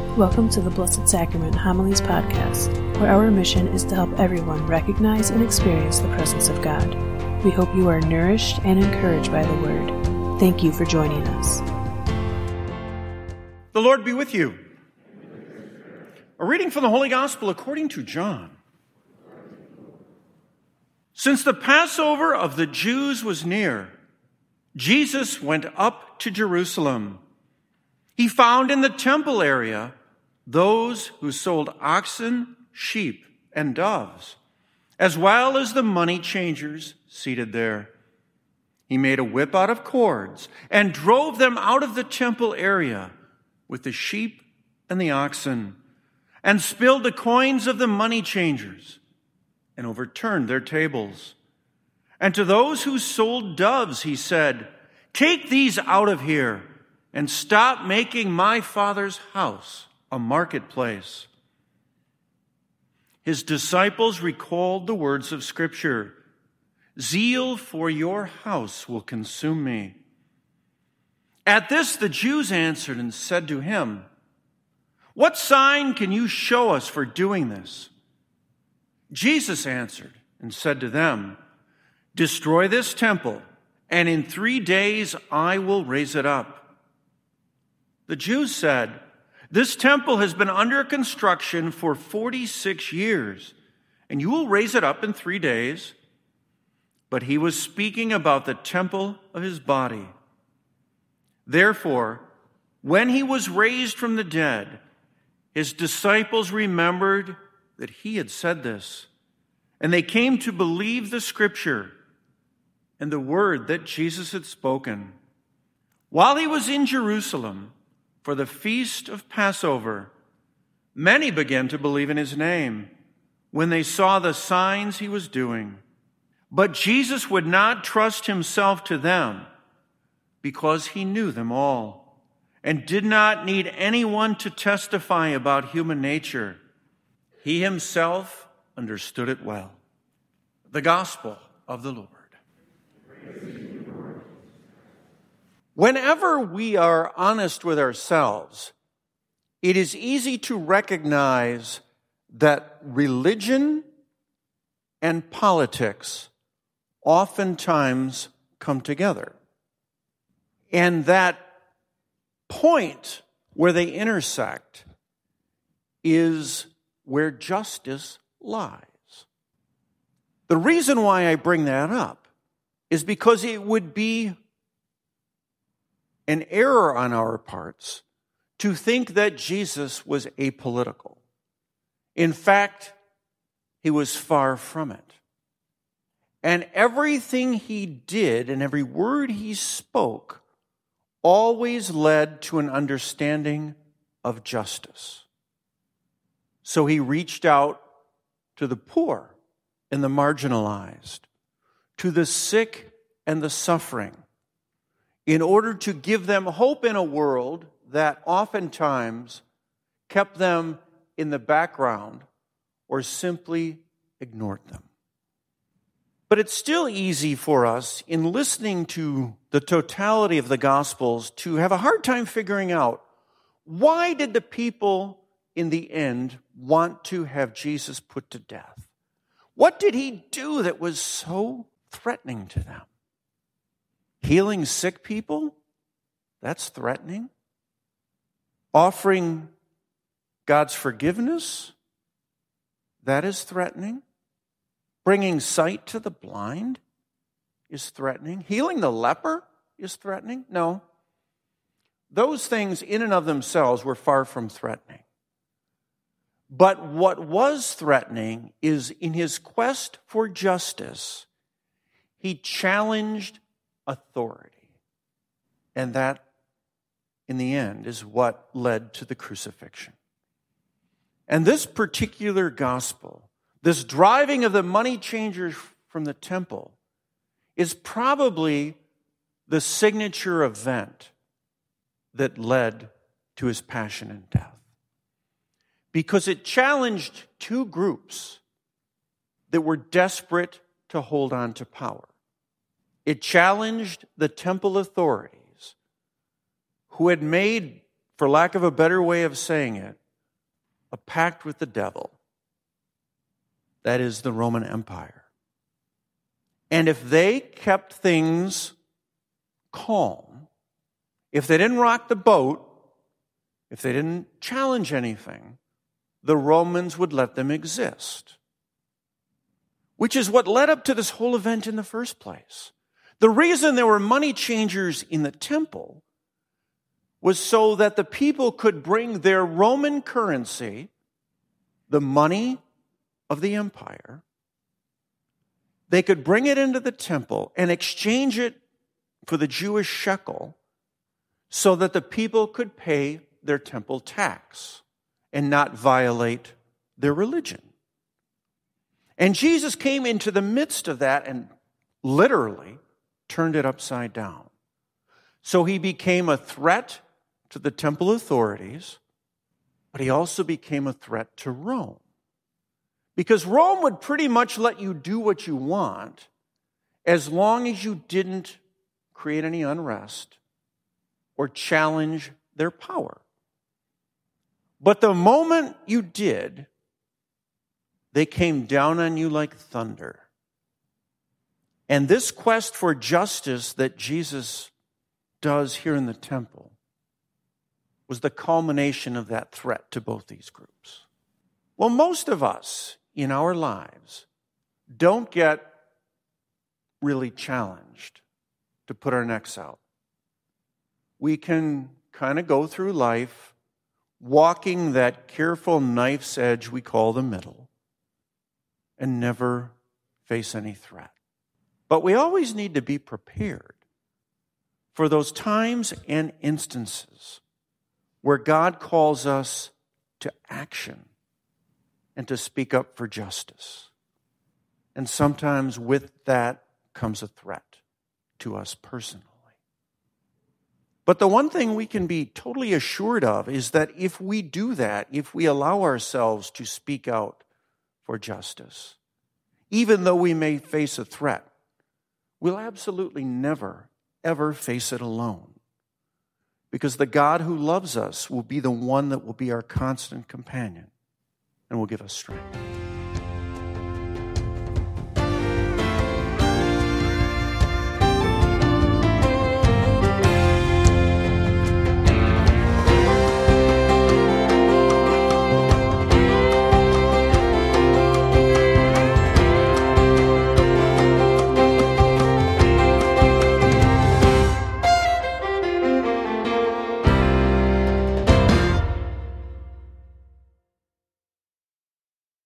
Welcome to the Blessed Sacrament Homilies Podcast, where our mission is to help everyone recognize and experience the presence of God. We hope you are nourished and encouraged by the Word. Thank you for joining us. The Lord be with you. A reading from the Holy Gospel according to John. Since the Passover of the Jews was near, Jesus went up to Jerusalem. He found in the temple area those who sold oxen, sheep, and doves, as well as the money changers seated there. He made a whip out of cords and drove them out of the temple area with the sheep and the oxen, and spilled the coins of the money changers and overturned their tables. And to those who sold doves, he said, "Take these out of here and stop making my Father's house a marketplace." His disciples recalled the words of Scripture, "Zeal for your house will consume me." At this, the Jews answered and said to him, "What sign can you show us for doing this?" Jesus answered and said to them, "Destroy this temple, and in 3 days I will raise it up." The Jews said, "This temple has been under construction for 46 years, and you will raise it up in 3 days?" But he was speaking about the temple of his body. Therefore, when he was raised from the dead, his disciples remembered that he had said this, and they came to believe the Scripture and the word that Jesus had spoken. While he was in Jerusalem for the feast of Passover, many began to believe in his name when they saw the signs he was doing. But Jesus would not trust himself to them because he knew them all and did not need anyone to testify about human nature. He himself understood it well. The Gospel of the Lord. Whenever we are honest with ourselves, it is easy to recognize that religion and politics oftentimes come together. And that point where they intersect is where justice lies. The reason why I bring that up is because it would be an error on our parts to think that Jesus was apolitical. In fact, he was far from it. And everything he did and every word he spoke always led to an understanding of justice. So he reached out to the poor and the marginalized, to the sick and the suffering, in order to give them hope in a world that oftentimes kept them in the background or simply ignored them. But it's still easy for us, in listening to the totality of the Gospels, to have a hard time figuring out, why did the people in the end want to have Jesus put to death? What did he do that was so threatening to them? Healing sick people? That's threatening. Offering God's forgiveness? That is threatening. Bringing sight to the blind is threatening. Healing the leper is threatening. No. Those things in and of themselves were far from threatening. But what was threatening is, in his quest for justice, he challenged authority. And that, in the end, is what led to the crucifixion. And this particular gospel, this driving of the money changers from the temple, is probably the signature event that led to his passion and death. Because it challenged two groups that were desperate to hold on to power. It challenged the temple authorities who had made, for lack of a better way of saying it, a pact with the devil. That is the Roman Empire. And if they kept things calm, if they didn't rock the boat, if they didn't challenge anything, the Romans would let them exist. Which is what led up to this whole event in the first place. The reason there were money changers in the temple was so that the people could bring their Roman currency, the money of the empire, they could bring it into the temple and exchange it for the Jewish shekel so that the people could pay their temple tax and not violate their religion. And Jesus came into the midst of that and literally turned it upside down. So he became a threat to the temple authorities, but he also became a threat to Rome. Because Rome would pretty much let you do what you want as long as you didn't create any unrest or challenge their power. But the moment you did, they came down on you like thunder. And this quest for justice that Jesus does here in the temple was the culmination of that threat to both these groups. Well, most of us in our lives don't get really challenged to put our necks out. We can kind of go through life walking that careful knife's edge we call the middle and never face any threat. But we always need to be prepared for those times and instances where God calls us to action and to speak up for justice. And sometimes with that comes a threat to us personally. But the one thing we can be totally assured of is that if we do that, if we allow ourselves to speak out for justice, even though we may face a threat, we'll absolutely never, ever face it alone. Because the God who loves us will be the one that will be our constant companion and will give us strength.